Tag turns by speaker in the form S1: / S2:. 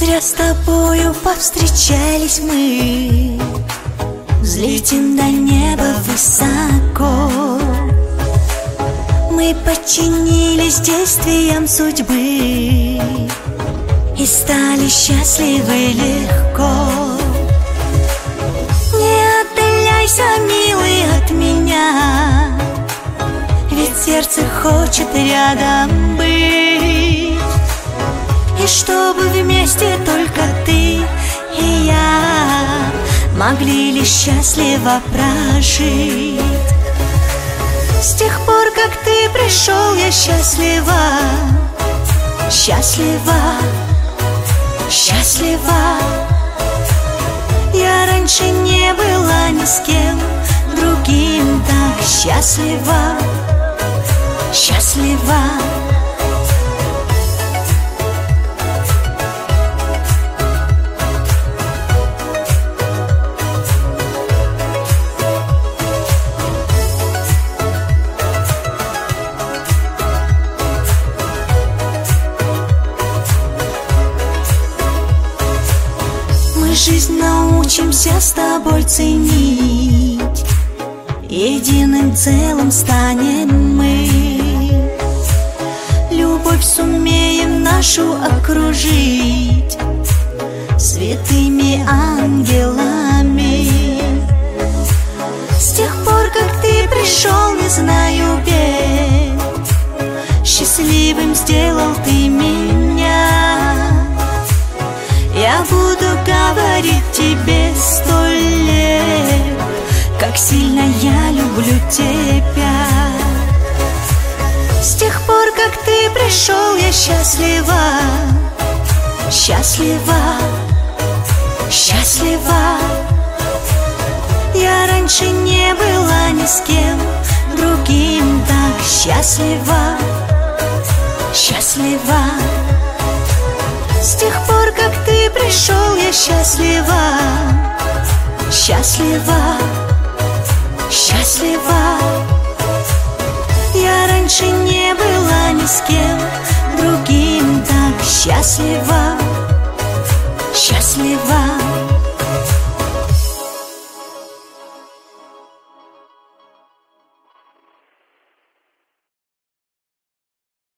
S1: зря с тобою повстречались мы. Взлетим до неба высоко. Мы подчинились действиям судьбы и стали счастливы легко. Не отдаляйся, милый, от меня, ведь сердце хочет рядом быть. И чтобы вместе только ты и я могли лишь счастливо прожить. С тех пор, как ты пришел, я счастлива, счастлива, счастлива. Я раньше не была ни с кем другим так счастлива, счастлива. Мы жизнь научимся с тобой ценить, единым целым станем мы. Любовь сумеем нашу окружить святыми ангелами. С тех пор, как ты пришел, не знаю бед, счастливым сделал ты меня. Я буду говорить тебе 100 лет, как сильно я люблю тебя. С тех пор, как ты пришел, я счастлива, счастлива, счастлива. Я раньше не была ни с кем другим так счастлива, счастлива. С тех пор, как ты пришел, я счастлива, счастлива, счастлива. Я раньше не была ни с кем другим так счастлива, счастлива.